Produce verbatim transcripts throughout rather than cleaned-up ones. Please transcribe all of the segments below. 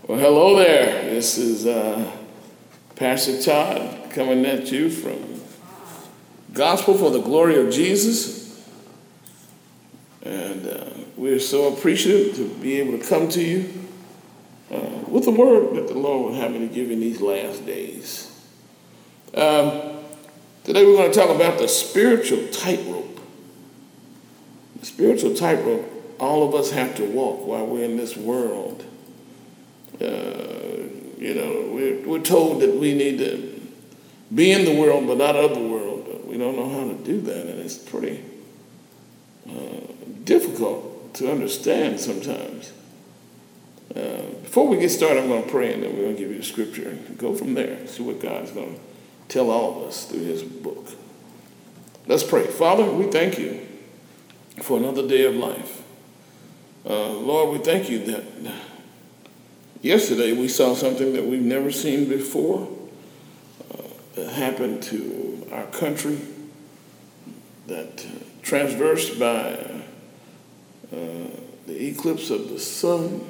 Well, hello there. This is uh, Pastor Todd coming at you from Gospel for the Glory of Jesus. And uh, we're so appreciative to be able to come to you uh, with the word that the Lord will have me to give in these last days. Um, today we're going to talk about the spiritual tightrope. The spiritual tightrope all of us have to walk while we're in this world. Uh, you know, we're, we're told that we need to be in the world but not of the world. But we don't know how to do that, and it's pretty uh, difficult to understand sometimes. Uh, before we get started, I'm going to pray, and then we're going to give you the scripture and go from there and see what God's going to tell all of us through his book. Let's pray. Father, we thank you for another day of life. Uh, Lord, we thank you that yesterday we saw something that we've never seen before uh, that happened to our country, that uh, transversed by uh, the eclipse of the sun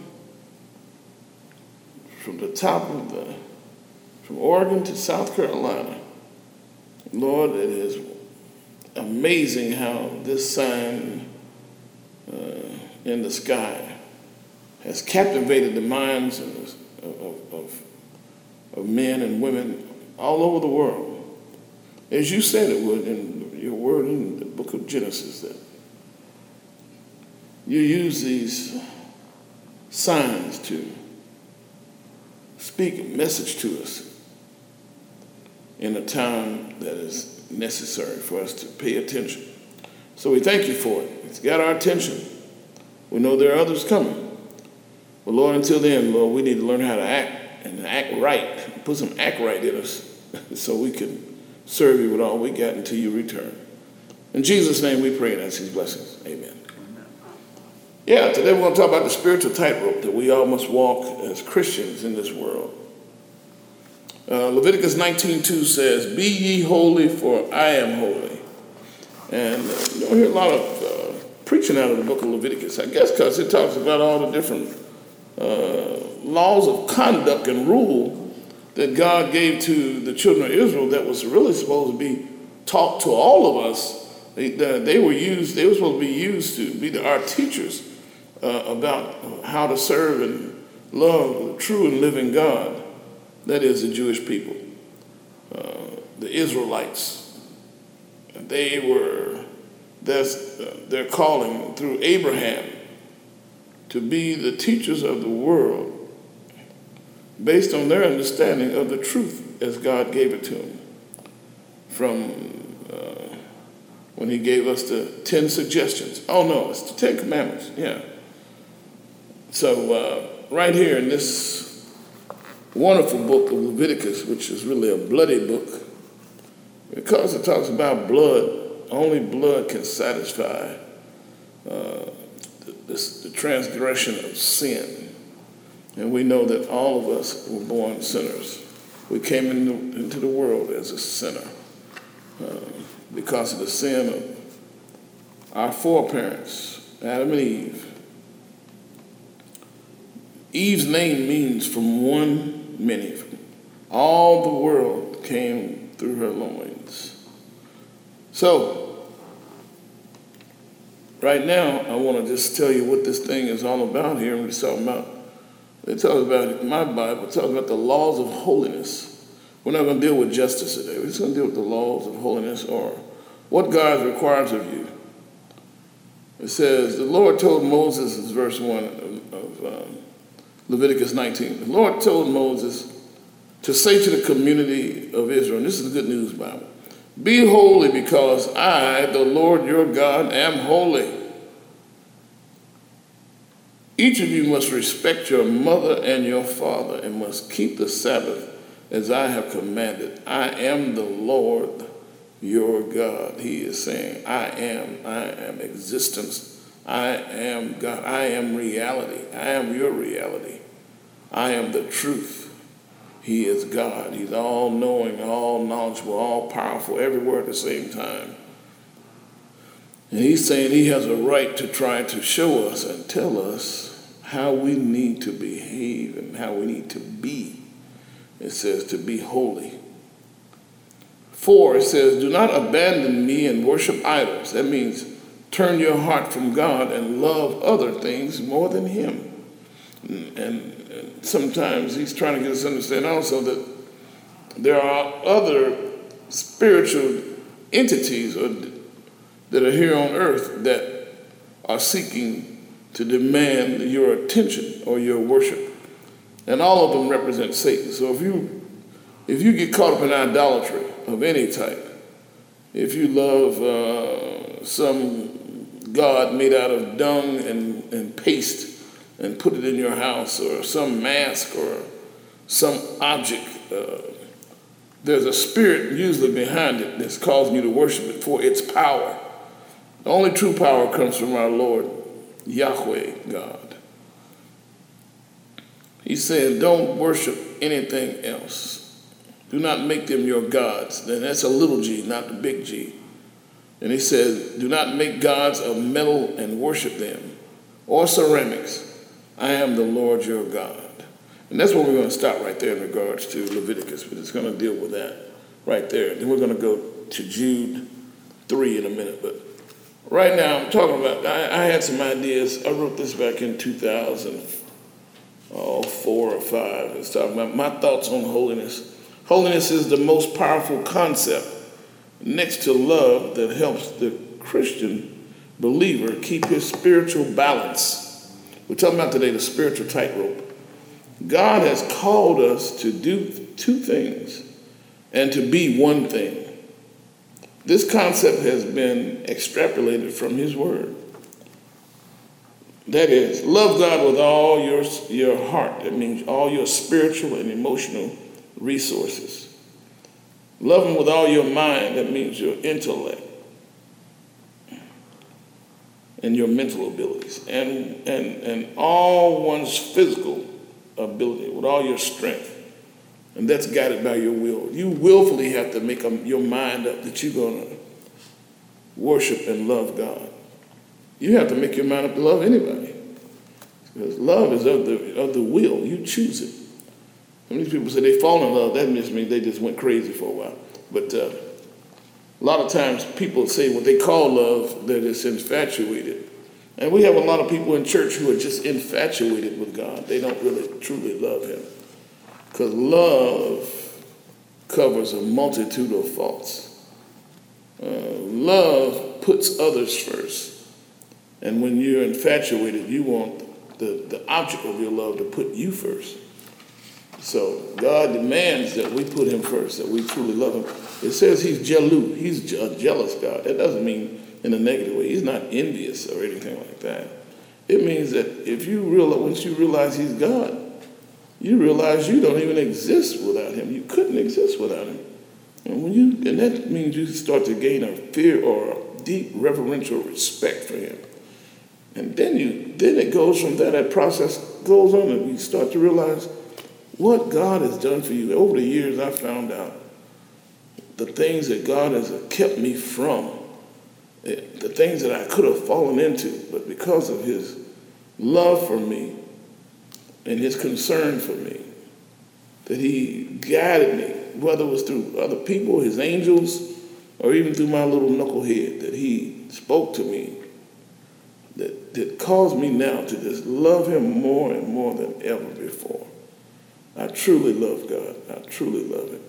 from the top of the, from Oregon to South Carolina. Lord, it is amazing how this sign uh, in the sky has captivated the minds of, of, of, of men and women all over the world. As you said it would in your word in the book of Genesis, that you use these signs to speak a message to us in a time that is necessary for us to pay attention. So we thank you for it. It's got our attention. We know there are others coming. But Lord, until then, Lord, we need to learn how to act and act right. Put some act right in us so we can serve you with all we got until you return. In Jesus' name we pray and ask his blessings. Amen. Amen. Yeah, today we're going to talk about the spiritual tightrope that we all must walk as Christians in this world. Uh, Leviticus nineteen two says, "Be ye holy, for I am holy." And uh, you don't hear a lot of uh, preaching out of the book of Leviticus, I guess because it talks about all the different Uh, laws of conduct and rule that God gave to the children of Israel that was really supposed to be taught to all of us. They, they were used, they were supposed to be used to be the, our teachers uh, about how to serve and love the true and living God. That is the Jewish people, uh, the Israelites. They were, that's uh, their calling through Abraham to be the teachers of the world based on their understanding of the truth as God gave it to them. From uh, when he gave us the ten suggestions. Oh no, it's the Ten Commandments, yeah. So uh, right here in this wonderful book of Leviticus, which is really a bloody book, because it talks about blood, only blood can satisfy uh, This, the transgression of sin. And we know that all of us were born sinners. We came into, into the world as a sinner uh, because of the sin of our foreparents, Adam and Eve. Eve's name means from one, many. All the world came through her loins. So, right now, I want to just tell you what this thing is all about here. We're talking about, it talks about, my Bible, it talks about the laws of holiness. We're not going to deal with justice today. We're just going to deal with the laws of holiness, or what God requires of you. It says, the Lord told Moses, this is verse one of, of um, Leviticus nineteen. The Lord told Moses to say to the community of Israel, and this is the Good News Bible, "Be holy because I, the Lord your God, am holy. Each of you must respect your mother and your father and must keep the Sabbath as I have commanded. I am the Lord your God." He is saying, I am, I am existence. I am God. I am reality. I am your reality. I am the truth. He is God. He's all-knowing, all-knowledgeable, all-powerful, everywhere at the same time. And he's saying he has a right to try to show us and tell us how we need to behave and how we need to be. It says to be holy. Four, it says, do not abandon me and worship idols. That means turn your heart from God and love other things more than him. And, and sometimes he's trying to get us to understand also that there are other spiritual entities or, that are here on earth that are seeking to demand your attention or your worship. And all of them represent Satan. So if you if you get caught up in idolatry of any type, if you love uh, some god made out of dung and, and paste and put it in your house, or some mask or some object, uh, there's a spirit usually behind it that's causing you to worship it for its power. The only true power comes from our Lord, Yahweh God. He's saying, don't worship anything else. Do not make them your gods. And that's a little g, not the big G. And he says, do not make gods of metal and worship them, or ceramics. I am the Lord your God. And that's where we're going to stop right there in regards to Leviticus, but it's going to deal with that right there. Then we're going to go to Jude three in a minute. But right now I'm talking about, I, I had some ideas. I wrote this back in two thousand four or five. It's talking about my thoughts on holiness. Holiness is the most powerful concept next to love that helps the Christian believer keep his spiritual balance. We're talking about today the spiritual tightrope. God has called us to do two things and to be one thing. This concept has been extrapolated from his word. That is, love God with all your, your heart. That means all your spiritual and emotional resources. Love him with all your mind. That means your intellect and your mental abilities. And, and, and all one's physical ability, with all your strength. And that's guided by your will. You willfully have to make up your mind up that you're going to worship and love God. You have to make your mind up to love anybody. Because love is of the, of the will. You choose it. Some of these people say they fall in love. That just means they just went crazy for a while. But uh, a lot of times people say what they call love, that it's infatuated. And we have a lot of people in church who are just infatuated with God. They don't really truly love him. Because love covers a multitude of faults. Uh, love puts others first. And when you're infatuated, you want the, the object of your love to put you first. So God demands that we put him first, that we truly love him. It says he's jaloux. He's a jealous God. That doesn't mean in a negative way. He's not envious or anything like that. It means that if you realize, once you realize he's God, you realize you don't even exist without him. You couldn't exist without him. And when you, and that means you start to gain a fear or a deep reverential respect for him. And then you, then it goes from that, that process goes on, and you start to realize what God has done for you. Over the years, I found out the things that God has kept me from, the things that I could have fallen into, but because of his love for me and his concern for me, that he guided me, whether it was through other people, his angels, or even through my little knucklehead, that he spoke to me, that, that caused me now to just love him more and more than ever before. I truly love God. I truly love him.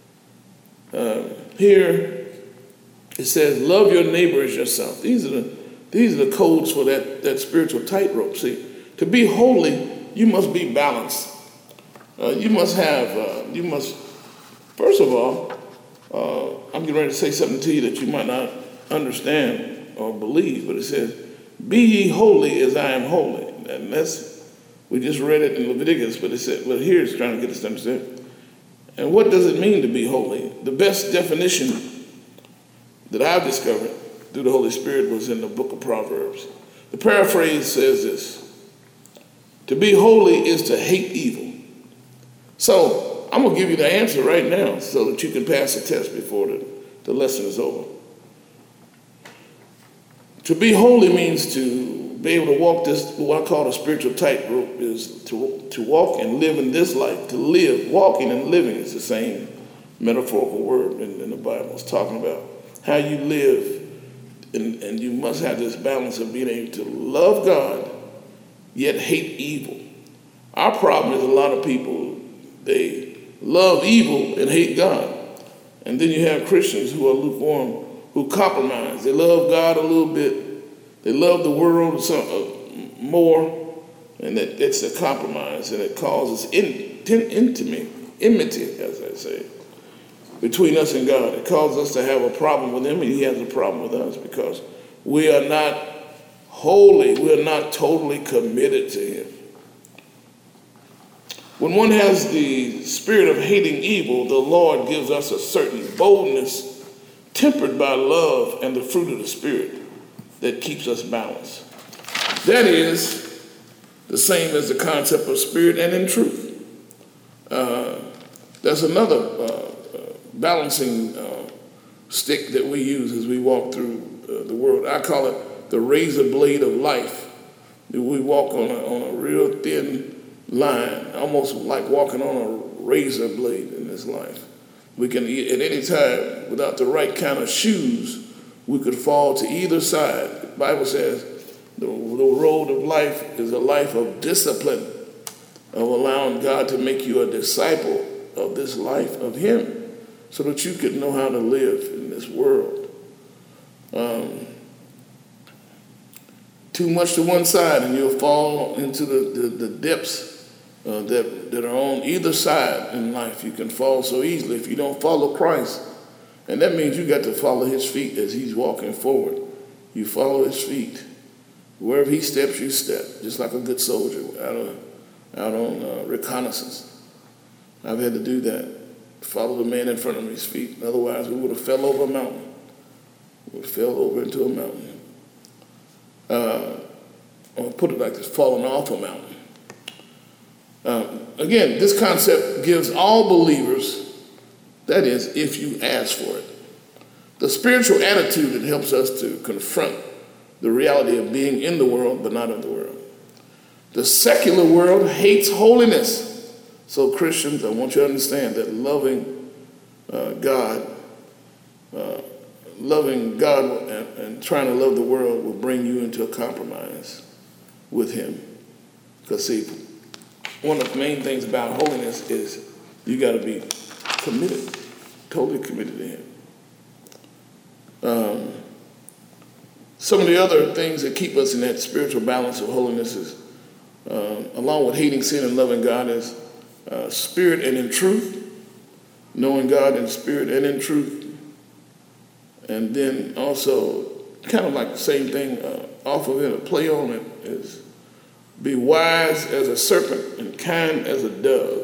Um, here it says, love your neighbor as yourself. These are the, these are the codes for that, that spiritual tightrope. See, to be holy, you must be balanced. Uh, you must have, uh, you must, first of all, uh, I'm getting ready to say something to you that you might not understand or believe, but it says, be ye holy as I am holy. And that's, we just read it in Leviticus, but it said, well, here it's trying to get us to understand. And what does it mean to be holy? The best definition that I've discovered through the Holy Spirit was in the book of Proverbs. The paraphrase says this: to be holy is to hate evil. So I'm going to give you the answer right now so that you can pass the test before the, the lesson is over. To be holy means to be able to walk this, what I call a spiritual tightrope, is to, to walk and live in this life. To live, walking and living is the same metaphorical word in, in the Bible. It's talking about how you live, and, and you must have this balance of being able to love God, yet hate evil. Our problem is a lot of people, they love evil and hate God. And then you have Christians who are lukewarm, who compromise. They love God a little bit. They love the world some, uh, more. And that, that's a compromise. And it causes in, in, intimacy, enmity, as I say, between us and God. It causes us to have a problem with him, and he has a problem with us because we are not holy. We are not totally committed to him. When one has the spirit of hating evil, the Lord gives us a certain boldness tempered by love and the fruit of the Spirit that keeps us balanced. That is the same as the concept of spirit and in truth. Uh, there's another uh, uh, balancing uh, stick that we use as we walk through uh, the world. I call it the razor blade of life. We walk on a, on a real thin line, almost like walking on a razor blade in this life. We can, at any time, without the right kind of shoes, we could fall to either side. The Bible says the, the road of life is a life of discipline, of allowing God to make you a disciple of this life of him so that you could know how to live in this world. Um, too much to one side and you'll fall into the, the, the depths Uh, that, that are on either side in life. You can fall so easily if you don't follow Christ. And that means you got to follow his feet as he's walking forward. You follow his feet. Wherever he steps, you step, just like a good soldier out, of, out on uh, reconnaissance. I've had to do that, follow the man in front of his feet. Otherwise, we would have fell over a mountain. We would have fell over into a mountain. Uh, I'll put it like this, falling off a mountain. Um, again, this concept gives all believers, that is, if you ask for it, the spiritual attitude that helps us to confront the reality of being in the world but not of the world. The secular world hates holiness. So Christians, I want you to understand that loving uh, God, uh, loving God and, and trying to love the world will bring you into a compromise with him. Because see, one of the main things about holiness is you got to be committed, totally committed to him. Um, some of the other things that keep us in that spiritual balance of holiness is, um, along with hating sin and loving God, is uh, spirit and in truth, knowing God in spirit and in truth. And then also, kind of like the same thing, uh, off of it, a play on it, is be wise as a serpent and kind as a dove.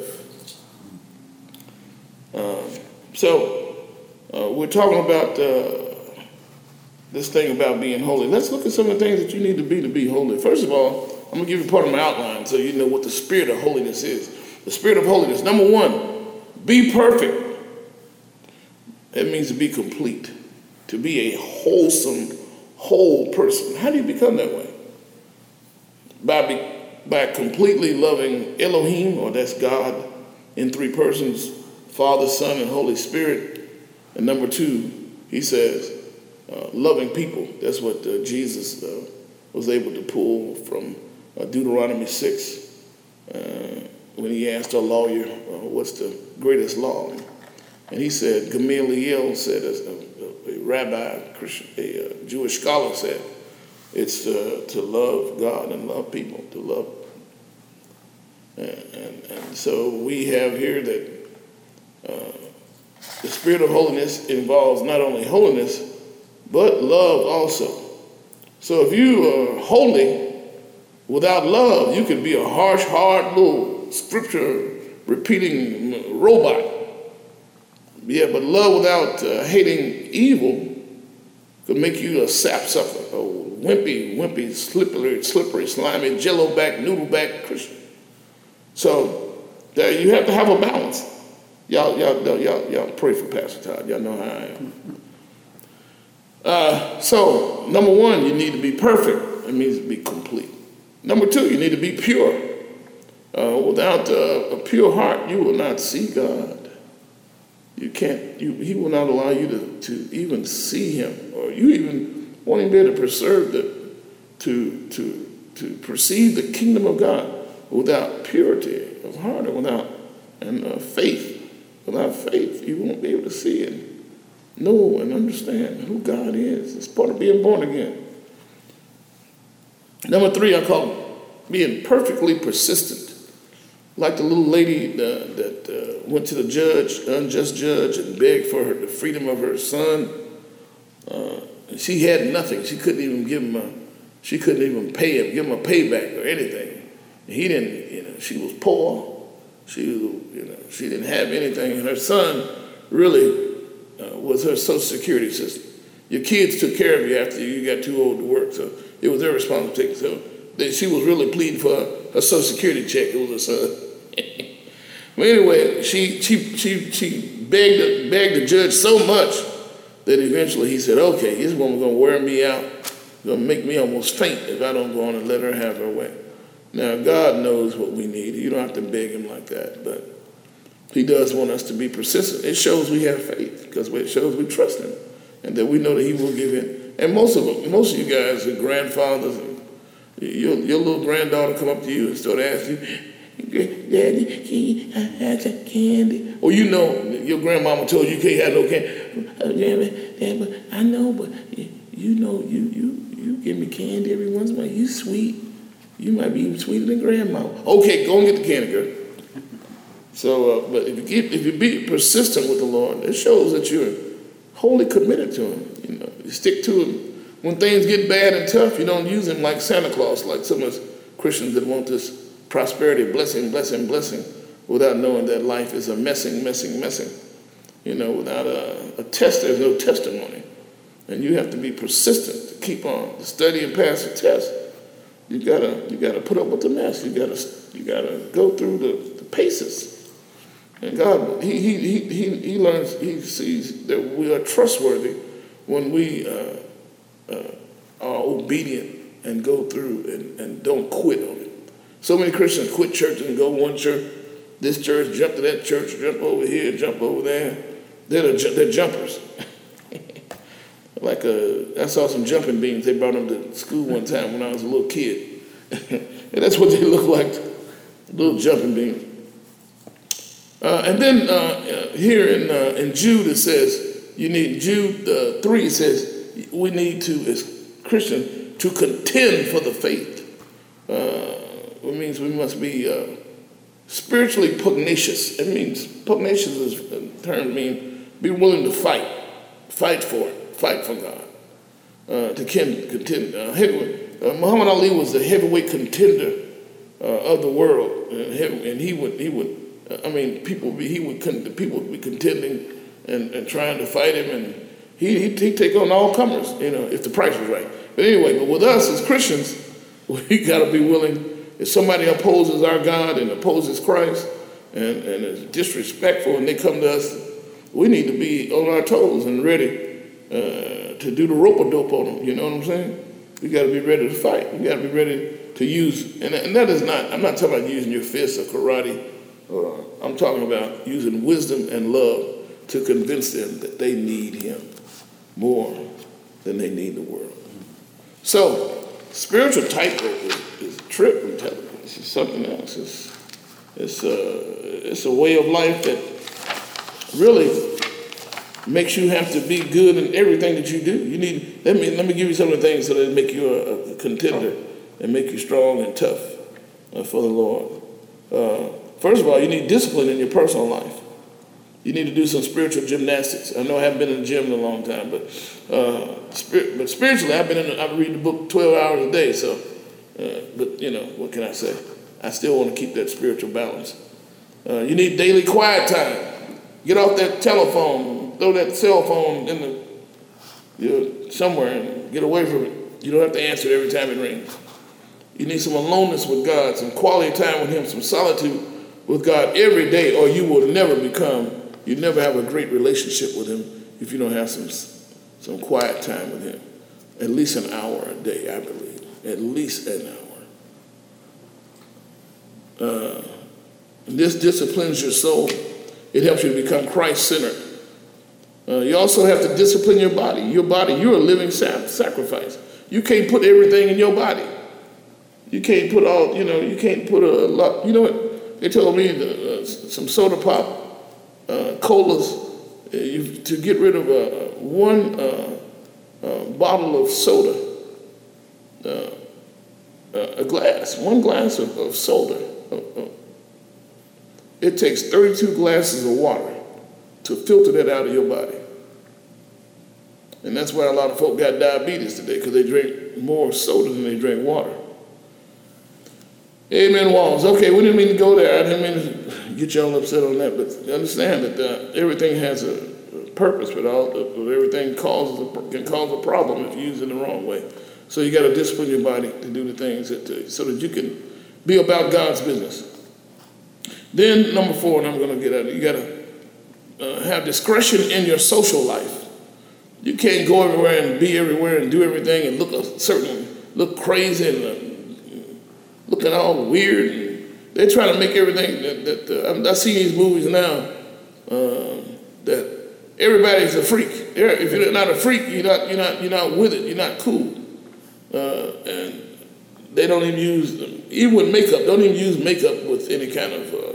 Um, so uh, we're talking about uh, this thing about being holy. Let's look at some of the things that you need to be to be holy. First of all, I'm going to give you part of my outline so you know what the spirit of holiness is. The spirit of holiness. Number one, be perfect. That means to be complete, to be a wholesome, whole person. How do you become that way? By, be, by completely loving Elohim, or that's God in three persons, Father, Son, and Holy Spirit. And number two, he says, uh, loving people. That's what uh, Jesus uh, was able to pull from uh, Deuteronomy six uh, when he asked a lawyer, uh, what's the greatest law? And he said, Gamaliel said, as a, a, a rabbi, Christian, a, a Jewish scholar said, it's uh, to love God and love people, to love. And, and, and so we have here that uh, the spirit of holiness involves not only holiness, but love also. So if you are holy without love, you can be a harsh, hard little scripture-repeating robot. Yeah, but love without uh, hating evil could make you a sapsucker, a wimpy, wimpy, slippery, slippery, slimy, jello-back, noodle-back Christian. So there you have to have a balance. Y'all, y'all, y'all, y'all pray for Pastor Todd. Y'all know how I am. Uh, so number one, you need to be perfect. It means to be complete. Number two, you need to be pure. Uh, without uh, a pure heart, you will not see God. You can't. You, he will not allow you to, to even see Him, or you even won't even be able to preserve the, to to to perceive the kingdom of God without purity of heart, or without and uh, faith. Without faith, you won't be able to see and know and understand who God is. It's part of being born again. Number three, I call it being perfectly persistent. Like the little lady uh, that uh, went to the judge, unjust judge, and begged for her, the freedom of her son. Uh, she had nothing. She couldn't even give him a, she couldn't even pay him, give him a payback or anything. He didn't, you know, she was poor. She, you know, she didn't have anything, and her son really uh, was her Social Security system. Your kids took care of you after you got too old to work, so it was their responsibility. So they, she was really pleading for her, her Social Security check. It was her son. But anyway, she she she she begged the, begged the judge so much that eventually he said, "Okay, this woman's gonna wear me out, gonna make me almost faint if I don't go on and let her have her way." Now, God knows what we need. You don't have to beg him like that, but he does want us to be persistent. It shows we have faith, because it shows we trust him and that we know that he will give in. And most of most of you guys are grandfathers, and your, your little granddaughter come up to you and start asking you, "Daddy, can you have some candy?" Or you know your grandmama told you you can't have no candy. "Oh, yeah, but I know, but you know you you you give me candy every once in a while. You sweet. You might be even sweeter than grandma." Okay, go and get the candy, girl. So, uh, but if you keep, if you be persistent with the Lord, it shows that you're wholly committed to him. You know, you stick to him. When things get bad and tough, you don't use him like Santa Claus, like some of us Christians that want this prosperity, blessing, blessing, blessing, without knowing that life is a messing, messing, messing. You know, without a, a test, there's no testimony. And you have to be persistent to keep on, to study and pass the test. You gotta, you gotta put up with the mess. You gotta, you gotta go through the, the paces. And God, he, he, he, he, he learns, he sees that we are trustworthy when we uh, uh, are obedient and go through and, and don't quit on it. So many Christians quit church and go one church, this church, jump to that church, jump over here, jump over there. They're, the, they're jumpers. Like uh, I saw some jumping beans. They brought them to school one time when I was a little kid. And that's what they look like, little jumping beans. Uh, and then uh, here in uh, in Jude it says, you need, Jude uh, three says, we need to, as Christians, to contend for the faith. Uh, it means we must be uh, spiritually pugnacious. It means, pugnacious is a term mean be willing to fight, fight for it. Fight for God, uh, to contend. Uh, uh, Muhammad Ali was the heavyweight contender uh, of the world, and, and he would, he would. Uh, I mean, people be, he would, people would be contending and, and trying to fight him, and he he he'd take on all comers, you know, if the price was right. But anyway, but with us as Christians, we got to be willing. If somebody opposes our God and opposes Christ and and is disrespectful, and they come to us, we need to be on our toes and ready. Uh, to do the rope-a-dope on them, you know what I'm saying? We got to be ready to fight. We got to be ready to use, and, and that is not, I'm not talking about using your fists or karate. Or, I'm talking about using wisdom and love to convince them that they need him more than they need the world. So, spiritual tightrope is, is a trip, I'm telling you. It's something else. It's, it's, a, it's a way of life that really makes you have to be good in everything that you do. You need, let me let me give you some of the things that make you a, a contender and make you strong and tough uh, for the Lord. Uh, first of all, you need discipline in your personal life. You need to do some spiritual gymnastics. I know I haven't been in the gym in a long time, but uh, spirit, but spiritually, I've been in. I read the book twelve hours a day. So, uh, but you know, what can I say? I still want to keep that spiritual balance. Uh, you need daily quiet time. Get off that telephone. Throw that cell phone in the, you know, somewhere and get away from it. You don't have to answer it every time it rings. You need some aloneness with God, some quality time with him, some solitude with God every day, or you will never become, you never have a great relationship with him if you don't have some some quiet time with him. At least an hour a day, I believe. at least an hour. Uh, this disciplines your soul. It helps you to become Christ-centered. Uh, you also have to discipline your body. Your body, you're a living sacrifice. You can't put everything in your body. You can't put all, you know, you can't put a lot. You know what? They told me the, uh, some soda pop, uh, colas, uh, you, to get rid of uh, one uh, uh, bottle of soda, uh, uh, a glass, one glass of, of soda. Uh, uh, it takes thirty-two glasses of water to filter that out of your body. And that's why a lot of folk got diabetes today, because they drink more soda than they drink water. Amen, Walls. Okay, we didn't mean to go there. I didn't mean to get you all upset on that, but understand that uh, everything has a, a purpose, but all uh, everything causes a, can cause a problem if you use it in the wrong way. So you got to discipline your body to do the things that, uh, so that you can be about God's business. Then number four, and I'm going to get at it, you got to uh, have discretion in your social life. You can't go everywhere and be everywhere and do everything and look a certain, look crazy and uh, looking all weird. And they're trying to make everything that, that uh, I see these movies now uh, that everybody's a freak. If you're not a freak, you're not, you're not, you're not with it. You're not cool. Uh, and they don't even use, even with makeup, don't even use makeup with any kind of uh,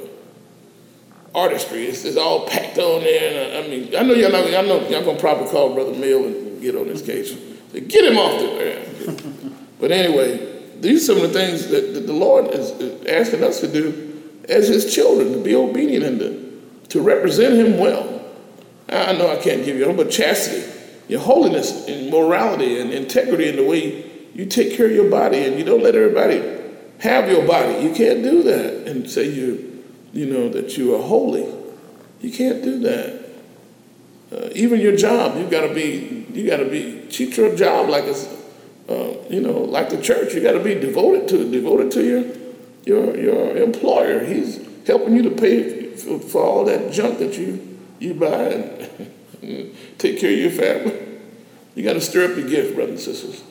artistry. It's, it's all packed on there. And I, I mean, I know y'all not, I know y'all gonna probably call Brother Mill and get on this case. Say, get him off there. But anyway, these are some of the things that, that the Lord is asking us to do as his children, to be obedient and to, to represent him well. I know I can't give you, but chastity, your holiness and morality and integrity in the way you take care of your body, and you don't let everybody have your body. You can't do that and say you, you know, that you are holy. You can't do that. Uh, even your job, you got to be, you got to be treat your job like it's, uh, you know, like the church. You got to be devoted to devoted to your, your, your employer. He's helping you to pay for, for all that junk that you, you buy and take care of your family. You got to stir up your gift, brothers and sisters.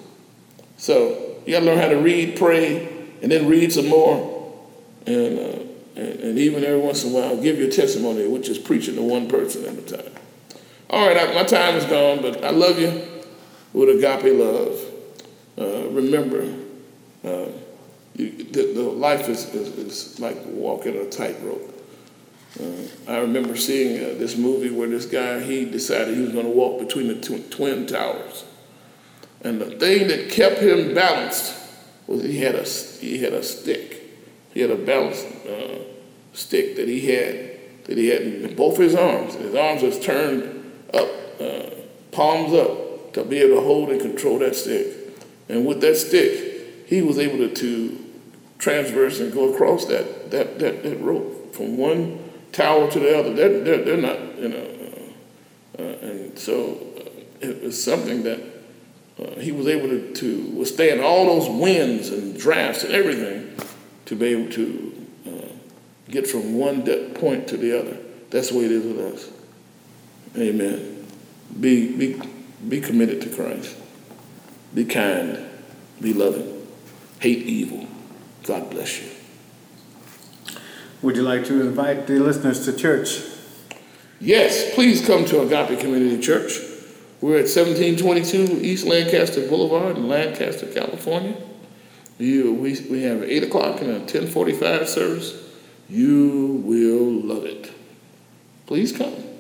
So you got to learn how to read, pray, and then read some more, and, uh, and and even every once in a while give your testimony, which is preaching to one person at a time. All right, I, my time is gone, but I love you with agape love. Uh, remember, uh, you, the, the life is, is, is like walking a tightrope. Uh, I remember seeing uh, this movie where this guy, he decided he was going to walk between the tw- twin towers. And the thing that kept him balanced was he had a, he had a stick. He had a balance uh, stick that he had, that he had in both his arms. His arms was turned up, uh, palms up, to be able to hold and control that stick. And with that stick, he was able to, to transverse and go across that, that, that, that rope from one tower to the other. They're, they're, they're not, you know, uh, uh, and so uh, it was something that Uh, he was able to, to withstand all those winds and drafts and everything to be able to uh, get from one de- point to the other. That's the way it is with us. Amen. Be, be, be committed to Christ. Be kind. Be loving. Hate evil. God bless you. Would you like to invite the listeners to church? Yes, please come to Agape Community Church. We're at seventeen twenty-two East Lancaster Boulevard in Lancaster, California. You, we, we have an eight o'clock and a ten forty-five service. You will love it. Please come.